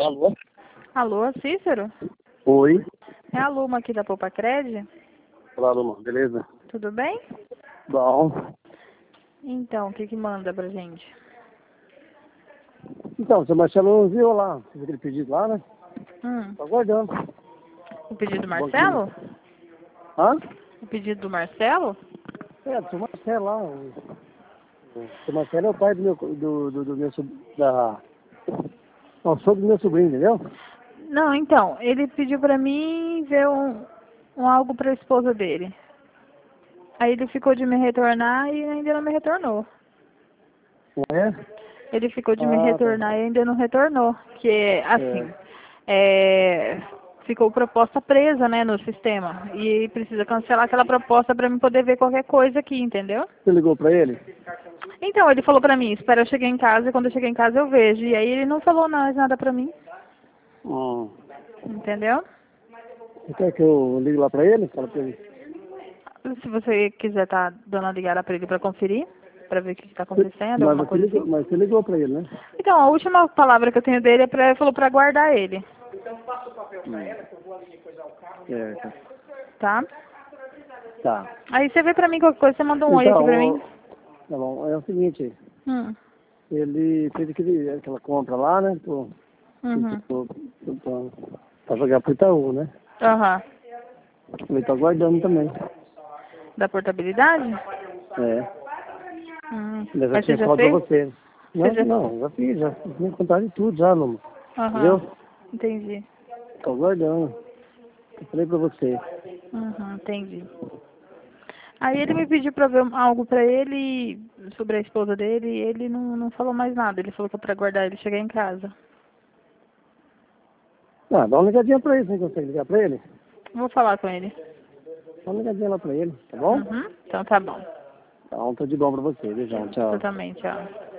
Alô? Alô, Cícero? Oi. É a Luma aqui da Poupa Cred? Olá, Luma. Beleza? Tudo bem? Bom. Então, o que que manda pra gente? Então, o seu Marcelo enviou lá. Fez aquele pedido lá, né? Tô aguardando. O pedido do Banquinho. Marcelo? Hã? O pedido do Marcelo? É, do seu Marcelo lá. O seu Marcelo é o pai do meu, do meu sobrinho. Não, o sogro do meu sobrinho, entendeu? Não, então, ele pediu pra mim ver um algo pra esposa dele. Aí ele ficou de me retornar e ainda não me retornou. É? Ele ficou de me Ah, tá. retornar e ainda não retornou. Que, assim, É. ficou proposta presa, né, no sistema. E precisa cancelar aquela proposta pra mim poder ver qualquer coisa aqui, entendeu? Você ligou pra ele? Então, ele falou pra mim, espera eu chegar em casa e quando eu chegar em casa eu vejo. E aí ele não falou mais nada pra mim, Hum. entendeu? Você quer que eu ligue lá pra ele? Fala pra ele. Se você quiser tá dando uma ligada pra ele pra conferir, pra ver o que tá acontecendo, alguma coisa assim. Mas você ligou pra ele, né? Então, a última palavra que eu tenho dele é ele falou pra guardar ele, É, tá? tá. Aí você vê pra mim qualquer coisa, você manda um oi aqui Então, pra mim. tá bom. É o seguinte, Hum. ele fez aquela compra lá, né? Uhum. Pra jogar pro Itaú, né? Aham. Ele tá aguardando também. Da portabilidade? É. Eu já Mas você tinha já falado pra fez? você. Você Não, já... não, já fiz, já tinha contado de tudo já, Luma. Aham. Entendeu? Entendi. Tô aguardando. Eu falei pra você. Uhum, entendi. Aí ele me pediu pra ver algo pra ele sobre a esposa dele e ele não falou mais nada. Ele falou que é pra guardar ele chegar em casa. Ah, dá uma ligadinha pra ele, você consegue ligar pra ele? Vou falar com ele. Dá uma ligadinha lá pra ele, tá bom? Uhum. Então tá bom. Então, tô de bom pra você. Beijão, Eu tchau. também, tchau.